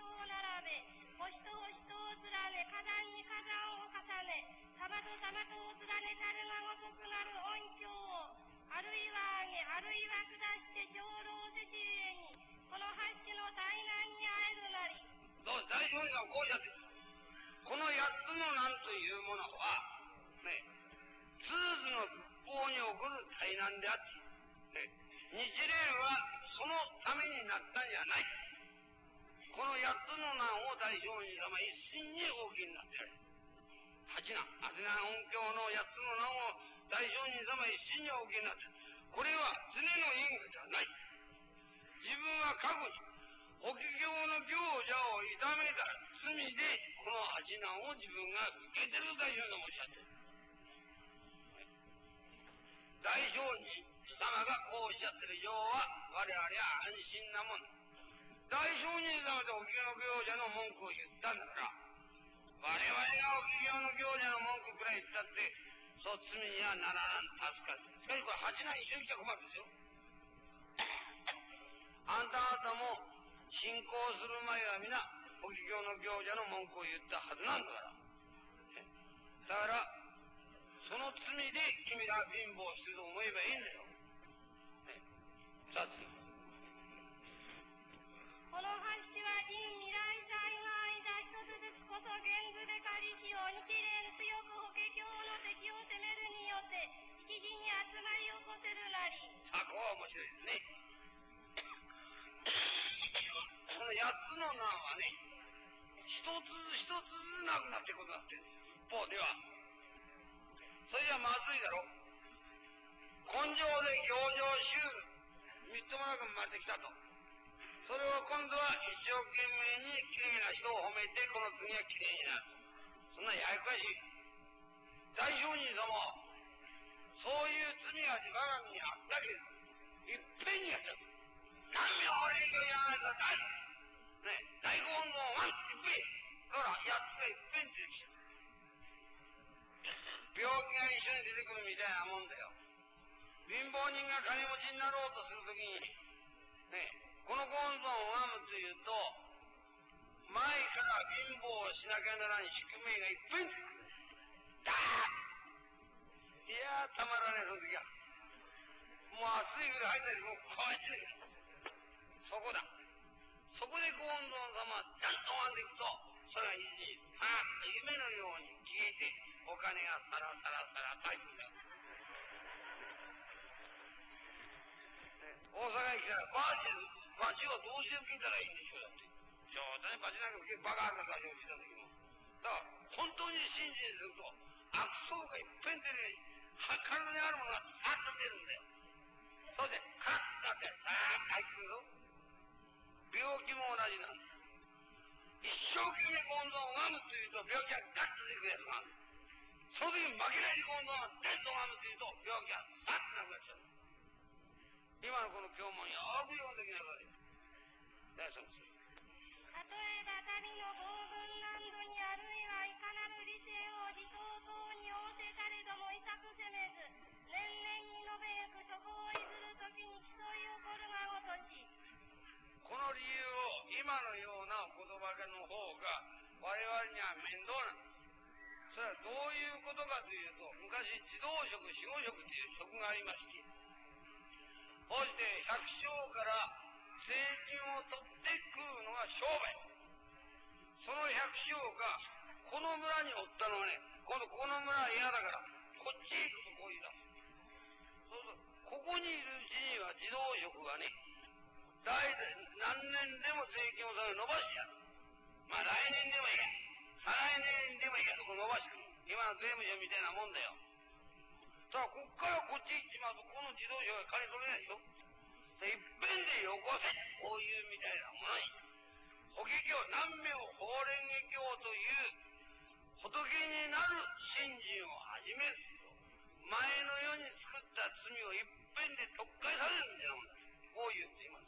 を並べ、星と星とを連ね、火山に火山を重ね、玉と玉とを連ねたるがごとくなる音響を、あるいは上げ、あるいは下して長老せちゆえに、この八種の大難に会えるなり。 そう、大聖人さんはこうおっしゃってる。この八つの難というものは、ね、通図の仏法に起こる大難であって、ね、日蓮はそのためになったんじゃない。この八つの難を大聖人様一心にお受けになってやる。八難、八難音響の八つの難を大聖人様一心にお受けになってやる。これは常の因果じゃない。自分は過去に法華経の行者を痛めた罪でこの八難を自分が受けてる大聖人様おっしゃってる。大聖人様がこうおっしゃってる以上は我々は安心なもん。大聖人様と法華経の行者の文句を言ったんだから、我々が法華経の行者の文句くらい言ったってそう罪にはならん。助かる。しかしこれ八難一緒に来たら困るんですよ。あんた方も信仰する前は皆法華経の行者の文句を言ったはずなんだから。だからその罪で君ら貧乏してると思えばいいんだよ。二つ。 この八種は人未来際が間一つずつこそ現図で仮しを日蓮強く法華経の敵を責めるによって一時に集まり起こせるなり。 さあ、ここは面白いですね。この八つの難はね、一つずつ一つずつなくなっていくことになってるんです。一方では、それじゃまずいだろ。根性で行情しゅうる、みっともなく生まれてきたと。それを今度は一生懸命にきれいな人を褒めて、この次はきれいになる。そんなややこしい。大聖人様は、そういう罪が我が身にあったけど、いっぺんにやっちゃう。何秒法令教やられた大、ね、大根のワンいっぺん。だからやつがいっぺん出てきた。病気が一緒に出てくるみたいなもんだよ。貧乏人が金持ちになろうとするときに、ね、このゴンゾンを拝むというと、前から貧乏をしなきゃならん宿命がいっぺん出てくる。ダーッ！いやー、たまらねえ、その時は。もう暑いぐらい入ったり、もう怖いしねえ。そこだ。そこでゴンゾン様はちゃんと拝んでいくと、それが一時、夢のように消えて、お金がサラサラサラと入ってくる。大阪に来たらバチをどうして受けたらいいんでしょうだって。冗談にバチなんか受けるバカあるかと私は聞いたんだけど。だから本当に信心すると悪相がいっぺん出るように体にあるものがさっと出るんだよ。それでカラッとなってさーっと入ってくるぞ。病気も同じなんだ。一生懸命ゴンゾンを拝むというと病気がガッと出てくるやつがある。その時に負けないゴンゾンがガッと拝むというと病気がさっとなくなっちゃう。今のこの経文よく読んできなさい。大丈夫です。 例えば旅の豪軍難度にあるいはいかなる理性を自相等に仰せたれどもいさくせめず、年々に述べゆくそこをいずるときに競い起こるがごとし。 この理由を今のようなお言葉の方が我々には面倒なんです。それはどういうことかというと、昔自動食、守護食という食がありまして、そして百姓から税金を取って食うのが商売。その百姓がこの村におったのはね、今度この村は嫌だからこっちへ行くとこう言い出す。そうするとここにいるうちには自動食がね、代々何年でも税金をそれ伸ばしてやる。まあ来年でもいいや、再来年でもいいやとこ伸ばしてくる。今の税務署みたいなもんだよ。ただこっからこっち行っちまうとこの自動車が金取れないでしょ。いっぺんでよこせ、こういうみたいなものに法華経、南無法蓮華経という仏になる信心を始めると、前の世に作った罪をいっぺんで取っ替えされるんじゃないか。こう言っています。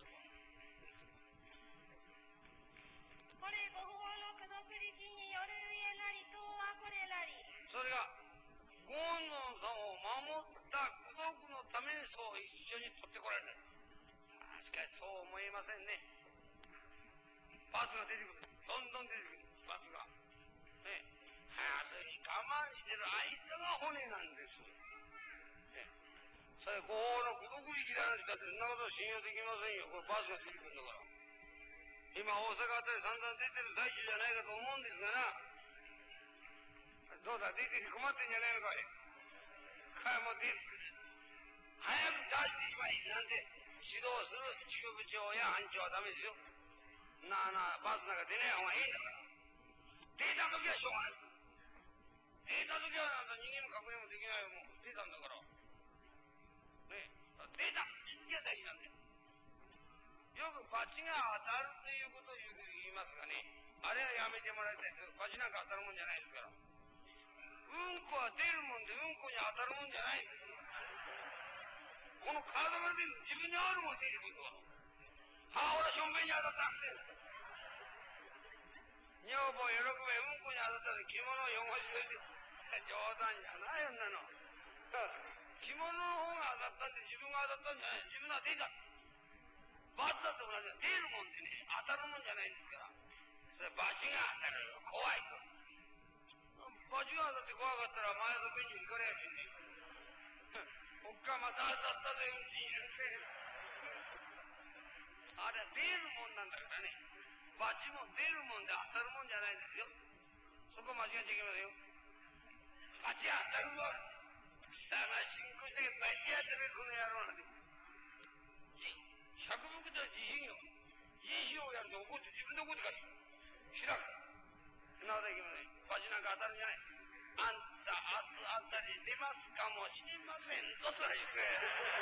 これご法の功徳力によるゆえなりとはこれなり。 それがゴンゾンさんを守った功徳のためにそう一緒に取ってこられる。しかしそう思えませんね。罰が出てくる。 どんどん出てきますが、ね、早くに我慢してる間が骨なんです。ね、それ、この孤独力で話したってそんなこと信用できませんよ。これバスがついてくるんだから。今大阪あたり散々出てる最中じゃないかと思うんですがな。どうだ、出てて困ってんじゃないのかい。もう出てくる。早く出してしまいなんて指導する支部長や班長はダメですよ。なあなあ、バスなんか出ない方がいいんだから。出た時はしょうがない。出た時はなんか逃げも隠れもできないよ。もう出たんだから。ね、出た時は大事なんだよ。よく罰が当たるということを言いますがね、あれはやめてもらいたいです。罰なんか当たるもんじゃないですから。うんこは出るもんでうんこに当たるもんじゃないんです。この体が出る、自分にあるもん出てくるのは。はあ、俺はしょんべんに当たったんで。女房喜べ、うんこに当たったら着物を汚しといて。冗談じゃないよんなの。着物の方が当たったって自分が当たったんじゃない。自分が出た。罰だって同じだ。出るもんでね、当たるもんじゃないんですから。それ罰が当たる。怖いと。罰が当たって怖かったら前の便所に行かれやしねえ。おっかまた当たったぜ、うんちに入れて。あれは出るもんなんだからね。罰も出るもんで当たるもんじゃないですよ。そこ間違っちゃいけませんよ。罰当たるわ。下が進行して罰当たるこの野郎なんて。百福と自信よ。自信をやると怒って自分で怒ってかしらく。そんなことはいけません。罰なんか当たるんじゃない。あんた明日あたり出ますかもしれませんぞとは言って。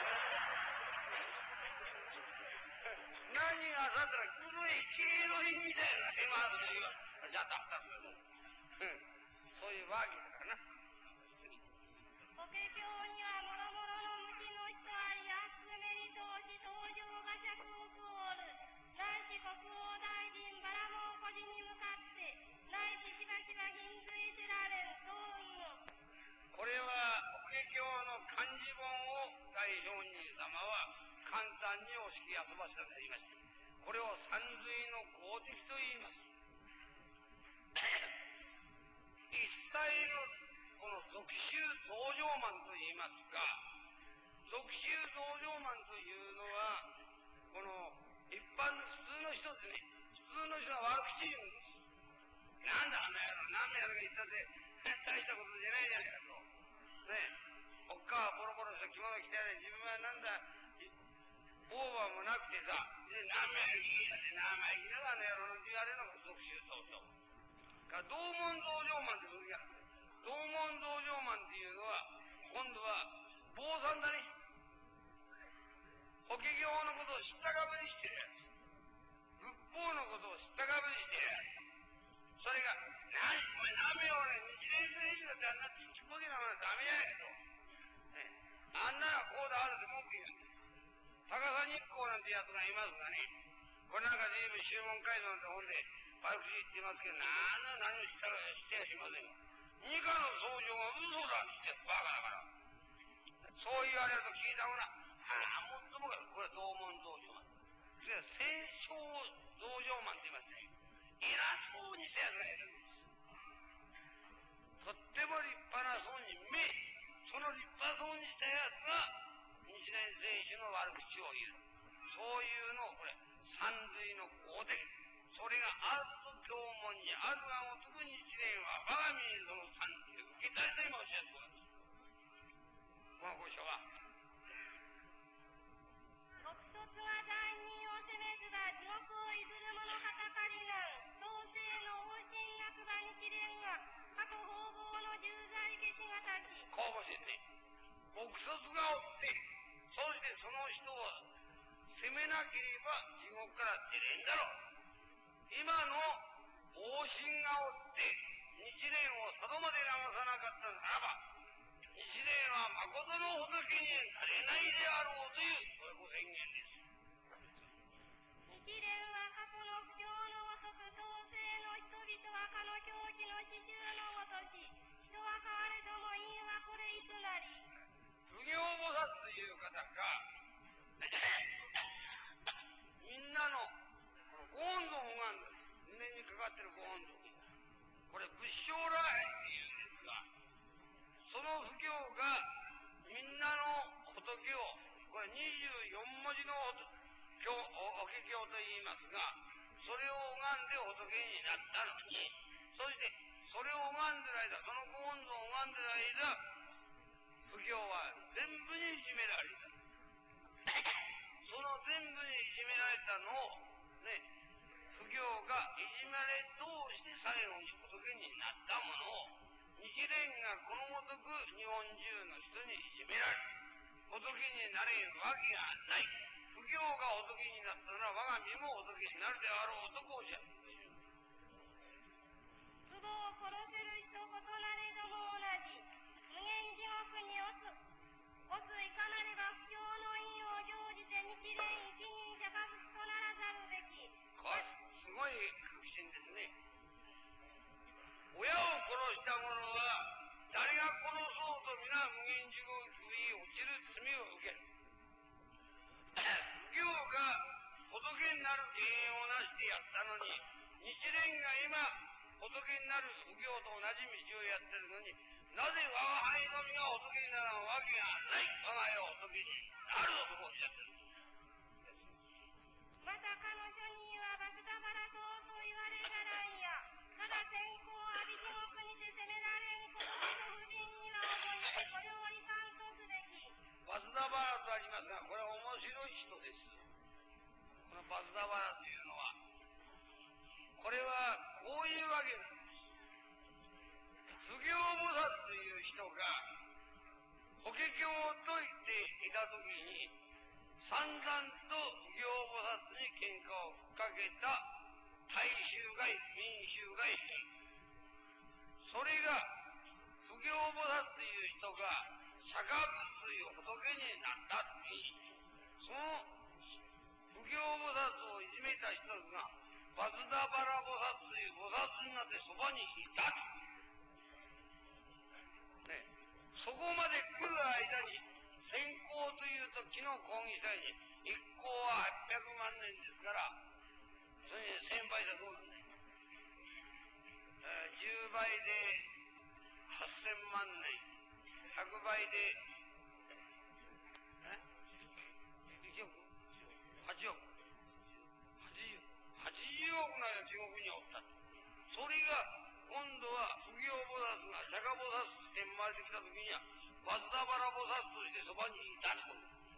何がさったら黒い黄色いみたいな出ますと言わじゃあ当たったんだよ。そういうわけだからな。 法華経にはもろもろの無知の人あり、安くめに通し登場が釈服おる。ないし国王大臣バラモン孤児に向かって、ないししばしば貧随せられん、そうの。 これは法華経の漢字本を大聖人様は簡単にお式遊ばせたと言いました。これを三髄の公的と言います。一切のこの俗衆道場マンと言いますが、俗衆道場マンというのは、この一般の普通の人ですね。普通の人が悪口言うんです。なんだあの野郎、何の野郎が言ったって大したことじゃないじゃないかと。ねえ、おっかはボロボロした着物着てやれ、自分はなんだ、オーバーもなくてさ、で、生意気やで、生意気ながらね、なんて言われるのが俗衆道場。道門道場マンってことや。道門道場マンっていうのは、今度は、坊さんだね。法華経のことを知ったかぶりしてるやつ。仏法のことを知ったかぶりしてるやつ。それが、お前ダメよ、俺、日蓮聖人だってあんなちっぽけなものはダメじゃないと。ね、あんなのこうだ、ああだって文句言うんです。高さ日光なんてやつがいますがね、これなんか随分宗門街道なんて本で悪口言ってますけど、何をしてやしませんよ。二課の僧正が嘘だって言ってバカだから。そう言われると聞いたもんな。もっともか、これは道門道場マン。それは戦勝道場マンって言いましたよ。偉そうにしたやつがいるんです。とっても立派なそうに見え、その立派そうにしたやつが日蓮聖人の悪口を言う。そういうのをこれ三髄の公的。それがあると教文にあるがごとく日蓮は我が身にその三髄を受けたいと今おっしゃっております。この交渉は国卒が罪人を責めずが地獄をいずる者かたかりなん。同性の往診役場日蓮が過去方々の重罪消しがたき。 公募してね、国卒がおって、そしてその人を責めなければ地獄から出れんだろう。今の往診がおって日蓮を佐渡まで流さなかったならば、日蓮は誠の仏になれないであろうというそういうご宣言です。 日蓮は過去の不況のごとく当世の人々はかの狂気の刺繍のごとし、人は変われども因はこれいつなり。 不行菩薩という方がみんなのこのご恩の拝んだ胸にかかってる族。これ仏性来っていうんですが、その不行がみんなの仏を、これ24文字のお経経と言いますが、それを拝んで仏になったのに、そしてそれを拝んでる間、そのご本尊を拝んでる間、不行は全部にいじめられた。その全部にいじめられたのを、ね、不行がいじめられ通して最後に仏になったものを、日蓮がこのごとく日本中の人にいじめられ、仏になれるわけがない。不行が仏になったなら我が身も仏になるであろうとこうおっしゃる。 父母を殺せる人異なれども同じ。無限地獄に落すいかなれば不況の因を乗じて日蓮一人者数とならざるべき。 これすごい確信ですね。親を殺した者は誰が殺そうと皆無限地獄に落ちる罪を受ける。不行が仏になる原因をなしてやったのに、日蓮が今仏になる不行と同じ道をやってるのに、なぜ我が輩のみが仏にならんわけがない。我が輩は仏になるとこうおっしゃってる。 また彼女にはバスダバラと言われたらんや。ただ先行阿鼻地獄にて責められんことこそ不憫には思い、これを遺憾とすべき。 バスダバラとありますが、これは面白い人です。このバスダバラというのは、これはこういうわけなんです。不行菩薩という人が法華経を説いていたときに、散々と不行菩薩に喧嘩をふっかけた大衆がいる、民衆がいる。それが不行菩薩という人が釈迦仏という仏になったときに、その不行菩薩をいじめた人がバズダバラ菩薩という菩薩になってそばにいたと。ね、そこまで来る間に先行というと昨日講義したように一行は800万年ですから、それに1000倍だそうなんだよ。10倍で8000万年、100倍で1億、8億、80億なら地獄におった。それが今度は不行菩薩が釈迦菩薩として生まれてきたときにはバズダバラ菩薩としてそばにいたと。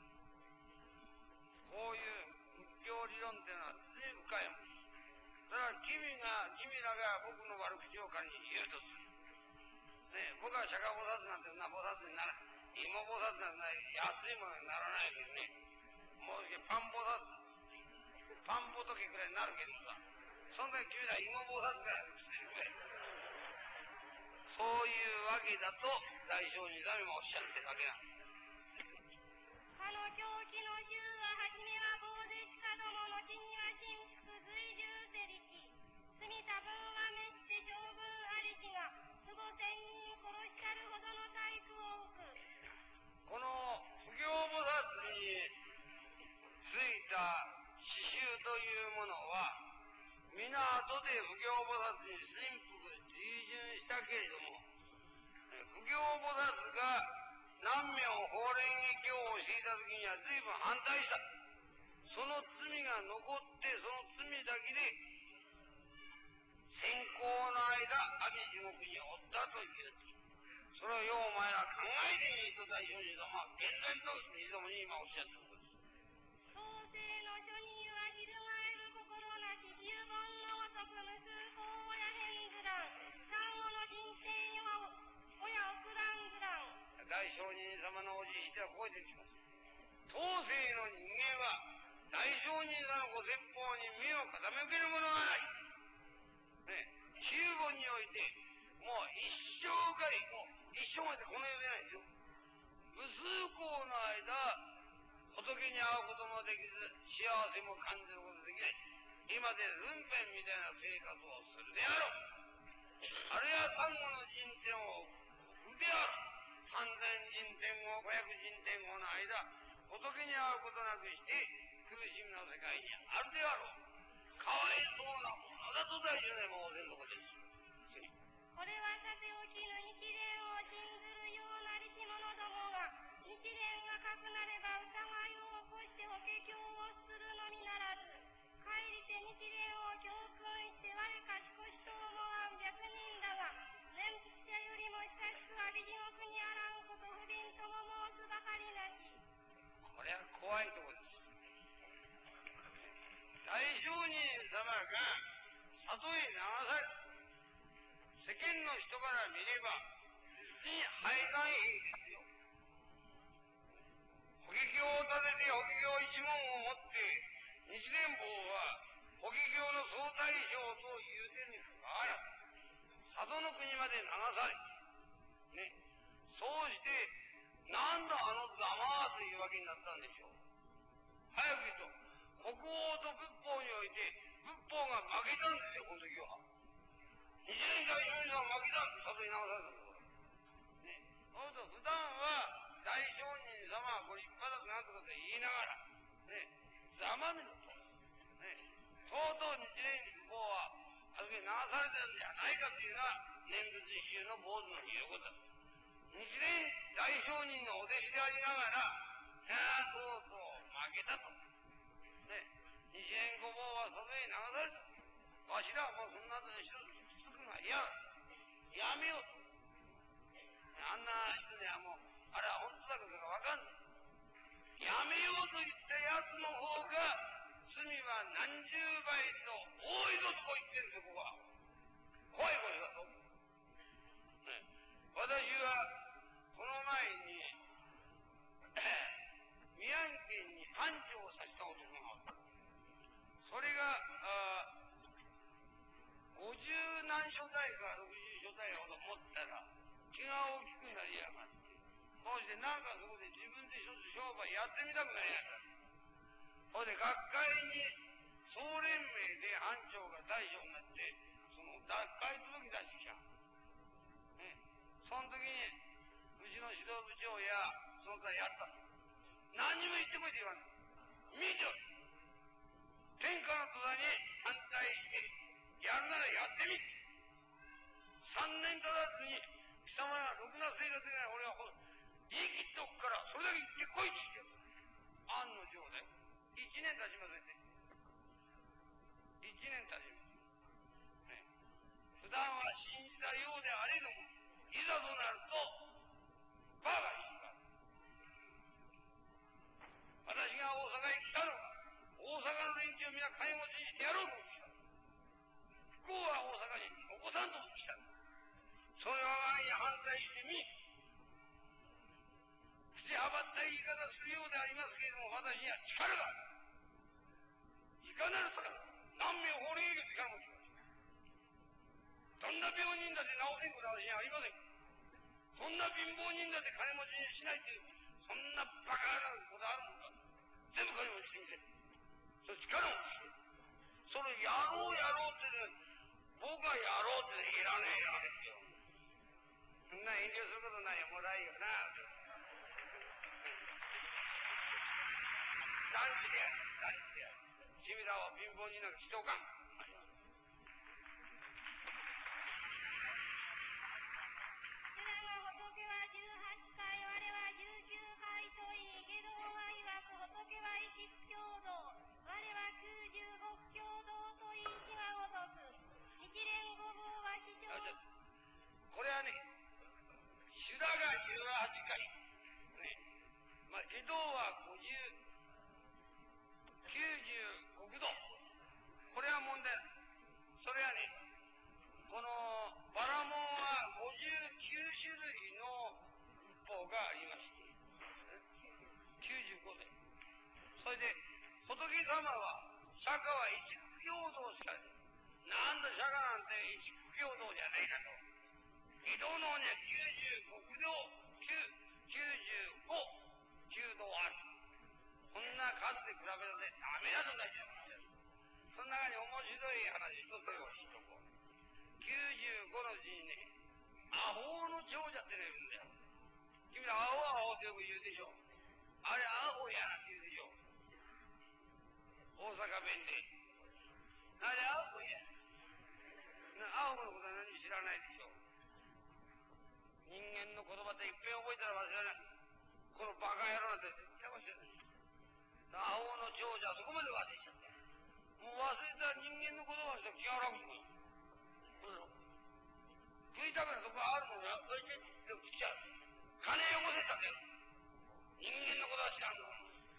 こういう仏教理論っていうのは非常に深いもの。だから君らが僕の悪口を仮に言うとする。ね、僕は釈迦菩薩なんてな菩薩にならない。芋菩薩なんて安いものにならないけどね。もうパン菩薩、パン仏くらいになるけどさ。その時君ら芋菩薩から来てるくらい。そういうわけだと大聖寺さんもおっしゃってるわけなんです。 かの狂気の衆は初めは棒でしかども、後には神服随従せりき。罪多分は滅して将軍ありきが、父母千人殺したるほどの体育を置く。 この不行菩薩についた刺繍というものは、皆後で不行菩薩に神服随従したけれども、不行菩薩が南明法蓮華経を教えた時には随分反対した。その罪が残って、その罪だけで先行の間阿鼻地獄におったという。それをようお前ら考えてみると大聖寺様は厳然と水どもに今おっしゃってることです。 創世の書には翻る心なし、自由本のごとく無数法親変ずらん。産後の人生は親送らんずらん。 大聖人様のおじいてはこう言ってきます。当世の人間は大聖人様のご説法に目を傾けるものはない。ね、中語においてもう一生涯、もう一生までこの世でないですよ。無数光の間仏に会うこともできず、幸せも感じることできない。今でルンペンみたいな生活をするであろう。あるいは単語の人天を送るであろう。3000人天後、500人天後の間、仏に会うことなくして苦しみの世界にあるであろう。かわいそうなものだとと大事なもせんとこです。 これはさておきの日蓮を信ずるような力士者どもが、日蓮がかくなれば疑いを起こして法華経をするのみならず、帰りて日蓮を教訓して我かしこしと思わん百人だが、念仏者よりも久しく阿鼻地獄にあらんこと不憫とも申すばかりなし。 これは怖いとこです。大聖人様が里へ流され、世間の人から見れば、実に肺がん兵ですよ。法華経を立てて法華経一門を持って、日蓮坊は法華経の総大将という点に関わらず、里の国まで流され、ね、そうして、なんだあのざまあというわけになったんでしょう。早く言うと、国王と仏法において、仏法が負けたんですよ、この時は。日蓮大聖人は負けたんです、里に流されたんだから。ね。そうすると、普段は大聖人様はご立派だとなんとかと言いながら、ね、ざまみろと。ね。とうとう日蓮坊は、あそこに流されたんじゃないかというのが、念仏一宗の坊主の言うことだ。日蓮大聖人のお弟子でありながら、とうとう負けたと。ね、日蓮御坊は外へ流された。わしらはもうそんなと一つつくが嫌だ。やめようと。あんな人にはもう、あれは本当だかどうかわかんない。やめようと言った奴の方が、罪は何十倍と多いぞとこう言ってるんですよ、ここは。怖い声だと。ね、私は、この前に、宮城県に繁盛をさせた男がおった。それが、50何所代か60所代ほど持ったら、気が大きくなりやがって。そしてなんかそこで自分で一つ商売やってみたくなりやがった。それで学会に総連盟で班長が大将になって、その脱会届出してきた。ね。その時に、うちの指導部長や、その他やった。何にも言ってこいって言わん。見ておる。天下の土佐に反対して、やるならやってみ。3年経たずに、貴様がろくな生活でない俺は言い切っておくから、それだけ言ってこいって言ってる。案の定だよ。1年経ちませんね。1年経ちます。ね。普段は信じたようであれども、いざとなると、バカにします。私が大阪へ来たのは、大阪の連中を皆金持ちにしてやろうと思ってきた。不幸は大阪に起こさんと思ってきた。それは我がに反対してみ、口はばった言い方するようでありますけれども、私には力がある。いかなる力、何名法令医の力持ちます。どんな病人だって治せんことは私にはありません。そんな貧乏人だって金持ちにしないという、そんなバカなことあるのか。全部金持ちにしてみせる。その力を持ってきて。それやろうやろうってね、僕はやろうってね、いらねえやですよ。そんな遠慮することないよ、もらいよな。断じてやる、断じてやる。君らは貧乏人なんかしておかん。 だが仏は18回、我は19回と言い、下道が曰く仏は一共同、我は95共同と言い違うごとく、日蓮御坊は非常。 これはね、修羅が18回。ね。まあ、下道は95度。これは問題ない。それはね、このバラモンは59種類の仏法がありまして、95で。それで、仏様は、釈迦は一苦行道しかない。なんだ釈迦なんて一苦行道じゃねえかと。移動の方には95苦行、95、9道ある。こんな数で比べたってダメだとなっちゃう。その中に面白い話一つをしとこう。95のうちにね、アホの長者ってのがいるんだよ。君らアホアホってよく言うでしょ。あれアホやなんて言うでしょ。大阪弁で。あれアホや。 ないでしょう。人間の言葉っていっぺん覚えたら忘れない。このバカ野郎なんて絶対忘れない。アホの長者はそこまで忘れちゃった。もう忘れた人間の言葉して気が楽になる。食いたくなるとこあるのに、おいちって食っちゃう。金よこせたって人間のことは知らんの。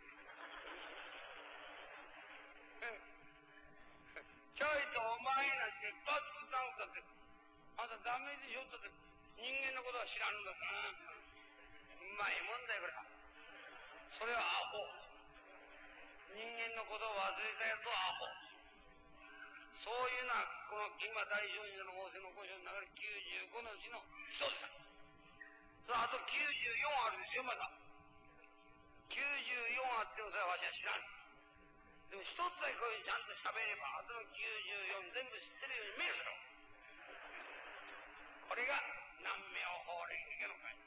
ちょいとお前なんて一発歌うんだって、あんたダメでしょったって人間のことは知らんのだから。うまいもんだよ、これは。それはアホ。人間のことを忘れたやつはアホ。そういうのは、この今大聖寺の仰せの古書の中で95のうちの一つだ。あと94あるんですよ、まだ。94あってもそれはわしは知らん。でも一つだけこういうちゃんと喋れば、あとの94全部知ってるように見えるだろう。これが南明法蓮華経の会。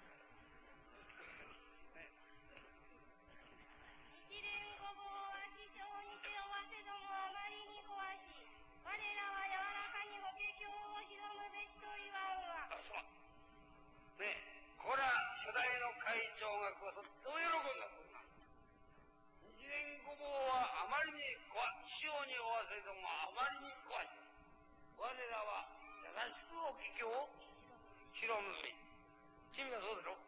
一連五坊は師匠にておわせどもあまりに壊し、我らは柔らかに法華経を広むべしと言わんわ。 あ、そう。ねえ、これは初代の会長がこうとっても喜んだことなんだ。日蓮五坊はあまりに師匠におわせどもあまりに壊し、我らは優しく法華経を広むべし。君がそうだろ。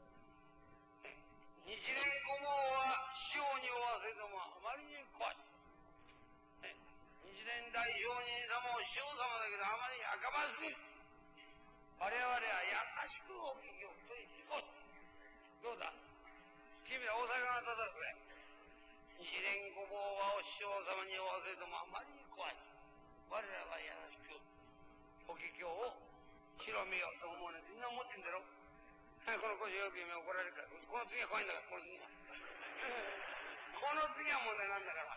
日蓮五坊は師匠におわせどもあまりに壊し、日蓮大聖人様を師匠様だけどあまりに赤まずい。我々は優しく法華経を取り聞こう。どうだ、君は大阪が立たずれ。日蓮五坊はお師匠様におわせどもあまりに怖い。我らは優しく法華経を広めようと思うね。みんな思ってんだろ。この腰よく夢怒られるから。この次は怖いんだから、この次は。この次は問題なんだから。はい。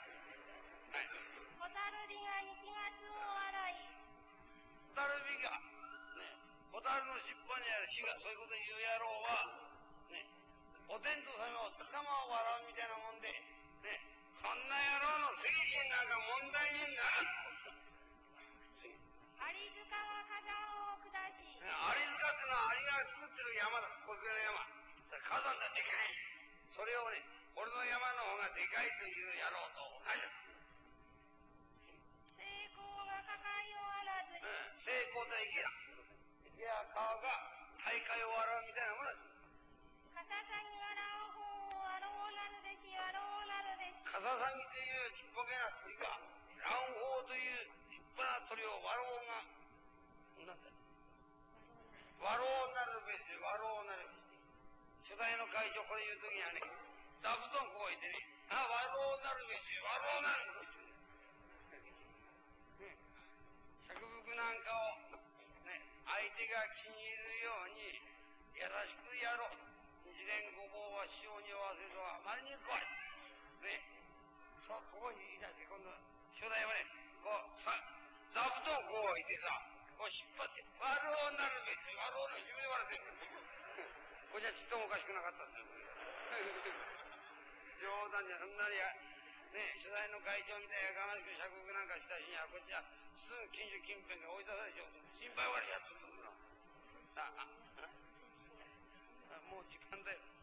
蛍火が1月を洗い。 蛍火が、ね、蛍の尻尾にある火がそういうこと言う野郎は、ね、お天道様を魚を笑うみたいなもんで、ね、そんな野郎の精神なんか問題にならん。 有塚が火山を下し。 有塚ってのはアリが作ってる山だ。これの山。火山だでかい。それをね、俺の山の方がでかいという野郎と同じだ。 成功が抱えをあらず。 成功と池だ。池や川が大海を洗うみたいなものだ。 かささぎが乱法をあろうなるべし、あろうなるべし。 かささぎというちっぽけな鳥が、乱法という立派な鳥を割ろうが、なんだ。割ろうなるべし、割ろうなるべし。初代の会長これ言うときにはね、座布団こう置いてね、割ろうなるべし、割ろうなるべし。ね、釈福なんかを、ね、相手が気に入るように優しくやろう。日蓮五坊は師匠におわせとはあまりに怖い。ね、そう、ここに言い出して、今度、初代はね、こう、座布団こう置いてさ、こう引っ張って、割ろうなるべし、割ろうなるべし、言われてる。こっちはちっともおかしくなかったんだよ。冗談じゃ、そんなにや、ね、初代の会長みたいなやかましく釈福なんかした日には、こっちはすぐ近所近辺で追い出されちゃう。心配割りやってるんだから。さあ、もう時間だよ。